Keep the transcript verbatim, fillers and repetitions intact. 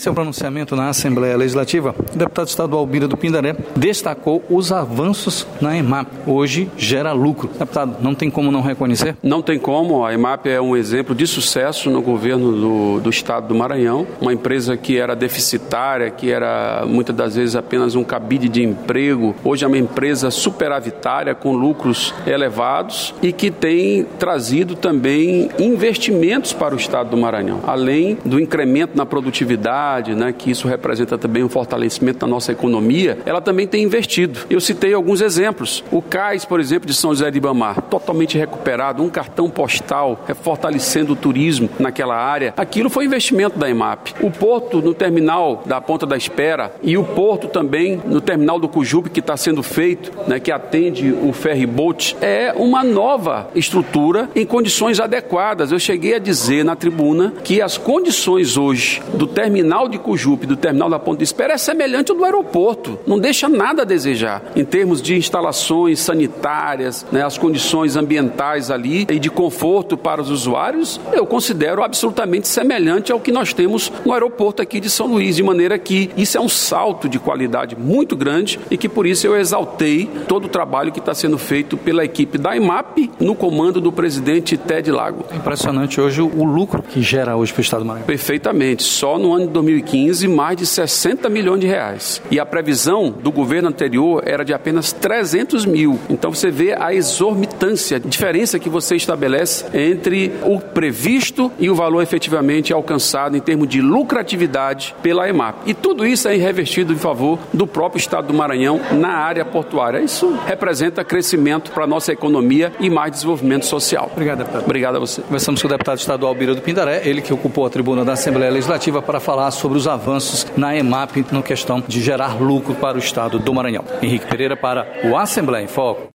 Seu pronunciamento na Assembleia Legislativa, o deputado estadual Bira do Pindaré destacou os avanços na EMAP. Hoje gera lucro. Deputado, não tem como não reconhecer? Não tem como. A EMAP é um exemplo de sucesso no governo do, do estado do Maranhão. Uma empresa que era deficitária, que era muitas das vezes apenas um cabide de emprego. Hoje é uma empresa superavitária, com lucros elevados e que tem trazido também investimentos para o estado do Maranhão. Além do incremento na produtividade, né, que isso representa também um fortalecimento da nossa economia, ela também tem investido. Eu citei alguns exemplos. O cais, por exemplo, de São José de Ibamar, totalmente recuperado, um cartão postal, fortalecendo o turismo naquela área. Aquilo foi investimento da EMAP. O porto no terminal da Ponta da Espera e o porto também no terminal do Cujupe, que está sendo feito, né, que atende o ferry boat, é uma nova estrutura em condições adequadas. Eu cheguei a dizer na tribuna que as condições hoje do terminal de Cujupe, do terminal da Ponta da Espera, é semelhante ao do aeroporto. Não deixa nada a desejar em termos de instalações sanitárias, né, as condições ambientais ali e de conforto para os usuários, eu considero absolutamente semelhante ao que nós temos no aeroporto aqui de São Luís, de maneira que isso é um salto de qualidade muito grande e que por isso eu exaltei todo o trabalho que está sendo feito pela equipe da EMAP no comando do presidente Ted Lago. É impressionante hoje o lucro que gera hoje para o estado do Maranhão. Perfeitamente. Só no ano de dois mil e quinze, mais de sessenta milhões de reais. E a previsão do governo anterior era de apenas trezentos mil. Então você vê a exorbitância, a diferença que você estabelece entre o previsto e o valor efetivamente alcançado em termos de lucratividade pela EMAP. E tudo isso é revestido em favor do próprio estado do Maranhão na área portuária. Isso representa crescimento para a nossa economia e mais desenvolvimento social. Obrigado, deputado. Obrigado a você. Conversamos com o deputado estadual Bira do Pindaré, ele que ocupou a tribuna da Assembleia Legislativa para falar sobre os avanços na EMAP na questão de gerar lucro para o estado do Maranhão. Henrique Pereira para o Assembleia em Foco.